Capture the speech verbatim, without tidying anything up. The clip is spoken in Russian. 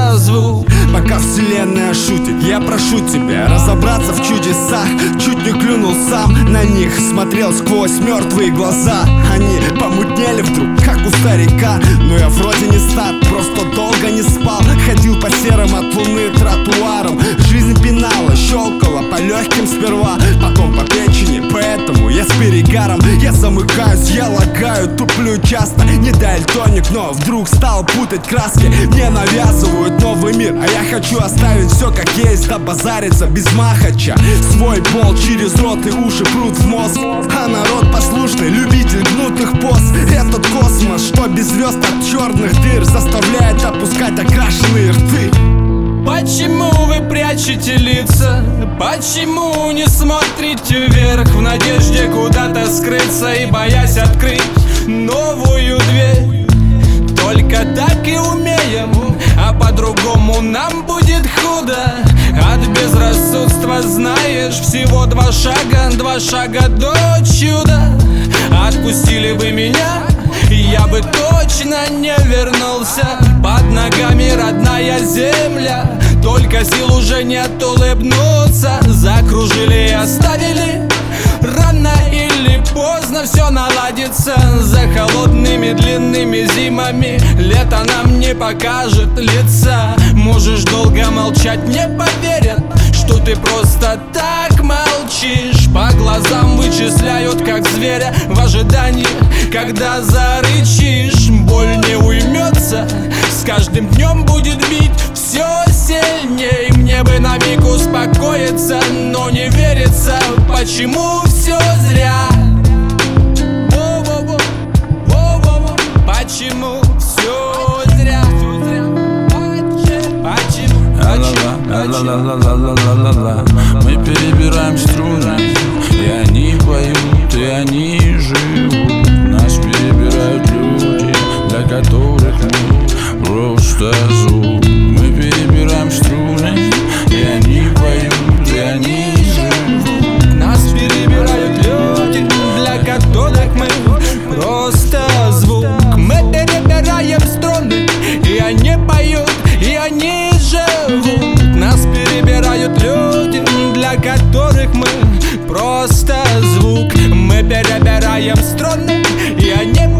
просто звук. Пока вселенная шутит, я прошу тебя разобраться в чудесах. Чуть не клюнул сам на них, смотрел сквозь мертвые глаза. Они помутнели вдруг, как у старика. Но я вроде не стар, просто долго не спал. Ходил по серым от луны тротуарам. Жизнь пинала, щелкала по легким сперва, потом по печени, поэтому я с перегаром. Я замыкаюсь, я лагаю, туплю часто. Не дальтоник, но вдруг стал путать краски. Мне навязывают новый мир, а я хочу оставить все как есть, да базариться без махача. Свой пол через рот и уши прут в мозг. А народ послушный, любитель гнутых поз. Этот космос, что без звезд от черных дыр, заставляет опускать окрашенные рты. Почему вы прячете лица? Почему не смотрите вверх в надежде куда-то скрыться и боясь открыть новую дверь? Только так и умеем, а по-другому нам будет худо. От безрассудства, знаешь, всего два шага, два шага до чуда. Отпустили бы меня, я бы точно не вернулся. Под ногами родная земля, только сил уже нет улыбнуться. Закружили и оставили, рано или поздно все наладится. За холодными длинными зимами лето нам не покажет лица. Можешь долго молчать, не поверят, что ты просто так молчишь. По глазам вычисляют, как зверя, в ожидании, когда зарычишь. Боль не уймется, с каждым днем будет бить все сильней. Мне бы на миг успокоиться, но не верится, почему все зря. Во-во-во, во-во-во, почему все зря? Почему? Ла-ла-ла-ла-ла-ла-ла-ла. Мы перебираем струны, и они поют, и они живут. Нас перебирают люди, для которых мы просто звук. Мы перебираем струны, и они поют, и они живут. Нас перебирают люди, для которых мы просто звук. Мы перебираем струны, и они поют, и они живут. Нас перебирают люди, для которых мы просто звук. Мы перебираем струны, и они